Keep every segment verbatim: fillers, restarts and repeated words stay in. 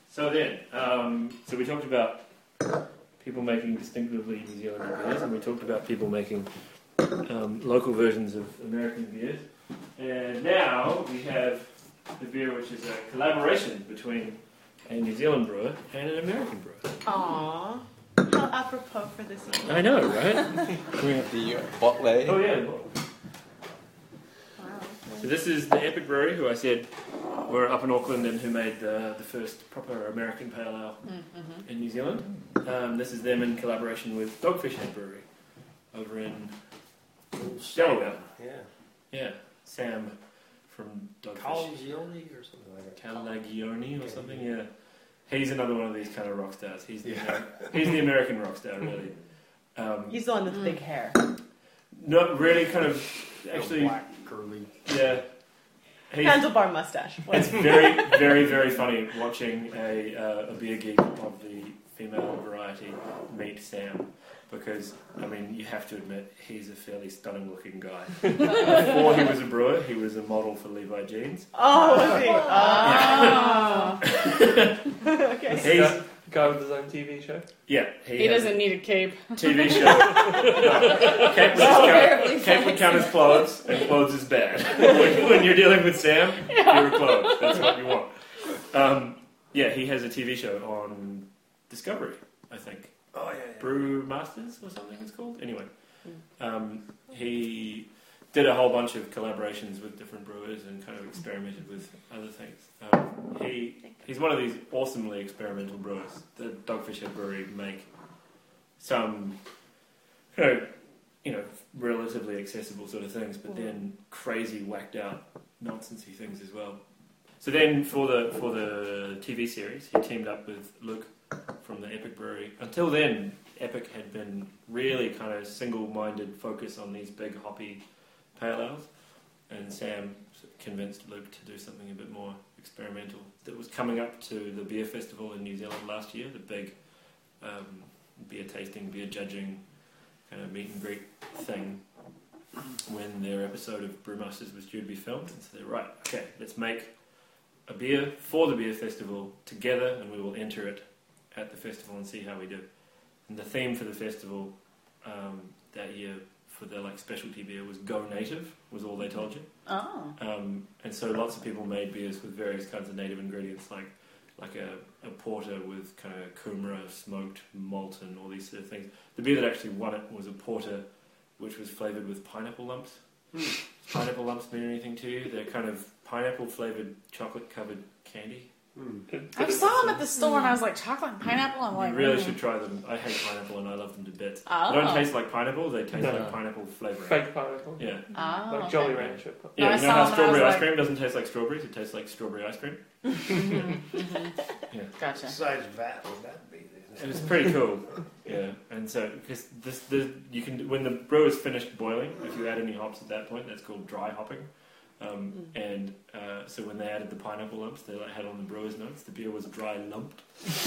So then, um, so we talked about people making distinctively New Zealand beers, and we talked about people making um, local versions of American beers. And now we have the beer which is a collaboration between a New Zealand brewer and an American brewer. Aww. How apropos for this evening. I know, right? We have the uh, Botley. Oh yeah. Wow. So this is the Epic Brewery, who I said were up in Auckland and who made the, the first proper American pale ale Mm-hmm. in New Zealand. Um, this is them in collaboration with Dogfish Head Brewery over in Delaware. Yeah. Yeah, Sam from Dogfish. Calagione or something like that. Calagione or something, yeah. He's another one of these kind of rock stars. He's the, yeah. he's the American rock star, really. Um, He's the one with the big hair. not really kind of, actually, black, curly. yeah. He's, Handlebar mustache. it's very, very, very funny watching a, uh, a beer geek of the female variety meet Sam. Because, I mean, you have to admit, he's a fairly stunning looking guy. Before he was a brewer, he was a model for Levi Jeans. Oh, was he? Oh. Oh. Okay. He's, Guy, guy with his own T V show. yeah, He has doesn't need a cape. a T V show. No, cape would count, cape would count as clothes, and clothes is bad. when, when you're dealing with Sam, you're clothes. That's what you want. Um, yeah, he has a T V show on Discovery, I think. Oh, yeah, yeah. Brew Masters or something it's called. Anyway, um, he did a whole bunch of collaborations with different brewers and kind of experimented with other things. Um, he he's one of these awesomely experimental brewers. The Dogfish Head Brewery make some, you know, you know, relatively accessible sort of things, but then crazy, whacked out, nonsensy things as well. So then, for the for the T V series, he teamed up with Luke from the Epic Brewery. Until then, Epic had been really kind of single-minded focus on these big hoppy pale ales, and Sam convinced Luke to do something a bit more experimental. That was coming up to the beer festival in New Zealand last year, the big um, beer tasting, beer judging kind of meet and greet thing, when their episode of Brewmasters was due to be filmed. And so they're right, okay, let's make a beer for the beer festival together, and we will enter it at the festival and see how we do. And the theme for the festival um, that year for their like specialty beer was Go Native, was all they told you. Oh. Um, and so lots of people made beers with various kinds of native ingredients, like like a, a porter with kind of kumara, smoked, malted, all these sort of things. The beer that actually won it was a porter which was flavoured with pineapple lumps. Mm. Pineapple lumps mean anything to you? They're kind of pineapple flavoured, chocolate covered candy. Mm. I saw them at the store and I was like, chocolate and pineapple? I'm like, you really mm. should try them. I hate pineapple and I love them to bits. Oh. They don't taste like pineapple, they taste No. like pineapple flavouring. Fake pineapple. Yeah. Oh, Like okay. Jolly Rancher. Yeah, No, I you know saw how them and I strawberry was ice like- cream doesn't taste like strawberries, it tastes like strawberry ice cream? Mm-hmm. Mm-hmm. Yeah. Gotcha. Besides that, would that be? It was pretty cool. Yeah, and so because this, the you can when the brew is finished boiling, if you add any hops at that point, that's called dry hopping. Um, Mm. and uh, so when they added the pineapple lumps, they like, had on the brewer's notes, the beer was dry lumped.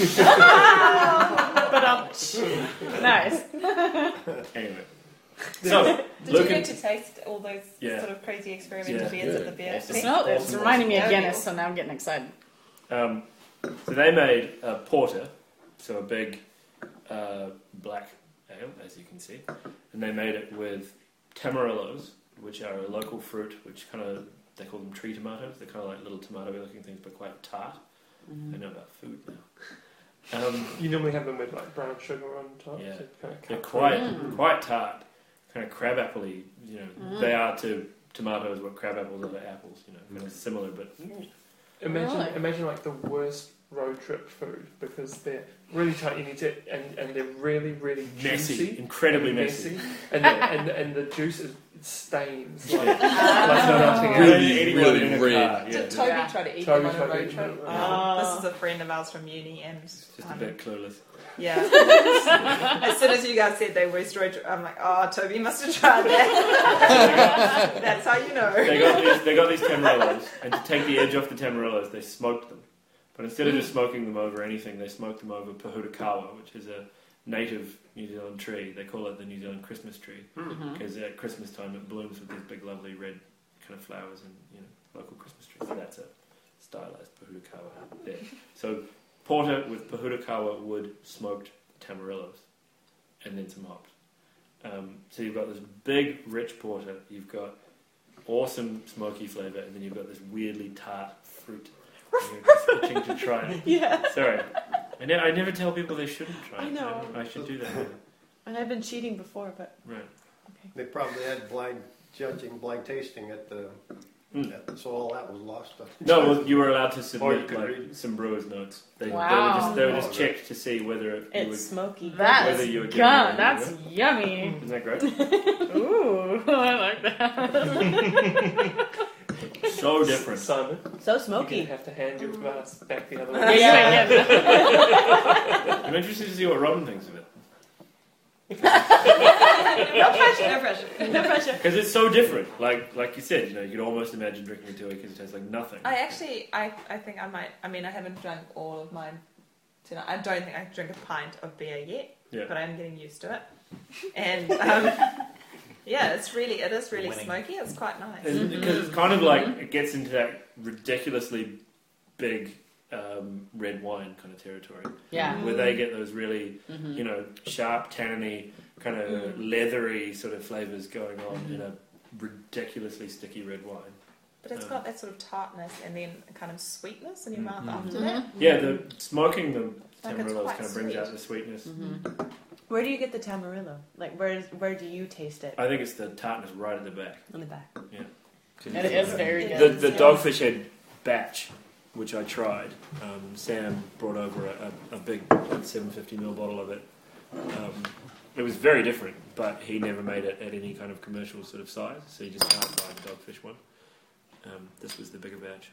But um, Nice. Anyway, so Did Luke you get and- to taste all those Yeah. sort of crazy experimental Yeah. beers at the beer? Awesome. fest? No, it's Awesome. reminding me of Awesome. Guinness, so now I'm getting excited. Um, so they made a porter, so a big uh, black ale, as you can see, and they made it with tamarillos, which are a local fruit, which kind of, they call them tree tomatoes. They're kind of like little tomato-y looking things, but quite tart. I know about food now. Um, You normally have them with like brown sugar on top. Yeah. So kind of they're cut quite through. quite tart, kind of crab apple-y. You know, they are to tomatoes what crab apples are to apples. You know, kind of similar, but Imagine, Really? imagine like the worst road trip food because they're really tight. You need to, and, and they're really, really messy, juicy, incredibly and messy. and the, and and the juice is, it stains like, like nothing else. Really, Anyone really in a red. car, yeah. Did Toby Yeah. try to eat Toby them on a tried to road eat trip? them. Ah. This is a friend of ours from uni, and Just a um, bit clueless. yeah. As soon as you guys said they were road trip, I'm like, oh, Toby must have tried that. That's how you know. They got these, they got these tamarillos, and to take the edge off the tamarillos, they smoked them. But instead of just smoking them over anything, they smoked them over Pahudakawa, which is a native New Zealand tree. They call it the New Zealand Christmas tree, because at Christmas time it blooms with these big, lovely red kind of flowers and, you know, local Christmas trees. So that's a stylized Pahudakawa there. So porter with Pahudakawa wood smoked tamarillos, and then some hops. Um, so you've got this big, rich porter. You've got awesome smoky flavour, and then you've got this weirdly tart fruit. And you're just itching to try it. Yeah. Sorry, I, ne- I never tell people they shouldn't try I it. know. I should do that. And I've been cheating before, but Right. They probably had blind judging, blind tasting at the, Mm. at- so all that was lost. No, well, you were allowed to Or you submit could like read. some brewer's notes. They, Wow. they were just they were just Oh, checked to see whether it, you it's would, smoky. That's Whether you were getting gone. it, That's you yummy. Isn't that great? Ooh, I like that. So different. Simon, So you're going smoky. to have to hand your glass back the other Yeah, way. yeah, yeah. I'm interested to see what Robin thinks of it. No pressure, no pressure. No pressure. Because it's so different. Like like you said, you know, you could almost imagine drinking a Tui because it tastes like nothing. I actually, I, I think I might. I mean, I haven't drunk all of mine tonight. I don't think I can drink a pint of beer yet, Yeah. but I'm getting used to it. And um, yeah, it's really, it is really Winning. smoky. It's quite nice. And because it's kind of like, it gets into that ridiculously big um, red wine kind of territory. Yeah. Where they get those really, Mm-hmm. you know, sharp, tanny, kind of leathery sort of flavours going on in a ridiculously sticky red wine. But it's Um, got that sort of tartness and then kind of sweetness in your mouth Mhm. after Mhm. that. Yeah, the smoking the Like it's tamarillos quite kind of brings sweet. out the sweetness. Mm-hmm. Where do you get the tamarillo? Like, where is, where do you taste it? I think it's the tartness right at the back. In the back. It is very Yeah. The, good. the Yeah. Dogfish Head batch, which I tried, um, Sam brought over a, a, a big seven hundred fifty milliliter bottle of it. Um, it was very different, but he never made it at any kind of commercial sort of size, so you just can't buy the Dogfish one. Um, this was the bigger batch.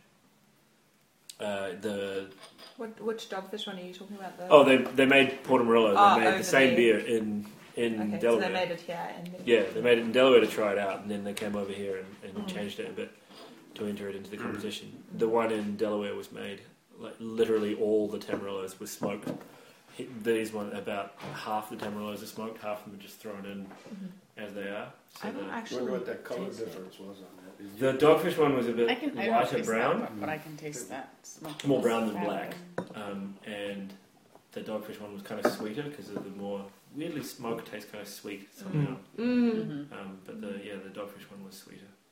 Uh, the What, which dogfish one are you talking about? The... oh, they they made Portamarillo. Oh, They made over the same there. beer in in okay, so Delaware. they made it here. And then... Yeah, they made it in Delaware to try it out, and then they came over here and, and Mm. changed it a bit to enter it into the competition. The one in Delaware was made, like literally all the Tamarillos were smoked. He- These one, about half the Tamarillos are smoked, half of them are just thrown in Mhm. as they are. So I don't the, I actually wonder what that color taste it. difference was on that. Did the you- Dogfish one was a bit I can. I don't lighter taste brown, that, but I can taste that. smokiness. more brown than That black, one. um, and the Dogfish one was kind of sweeter because of the more weirdly smoke tastes kind of sweet somehow. Mm-hmm. Um, but the yeah, the Dogfish one was sweeter.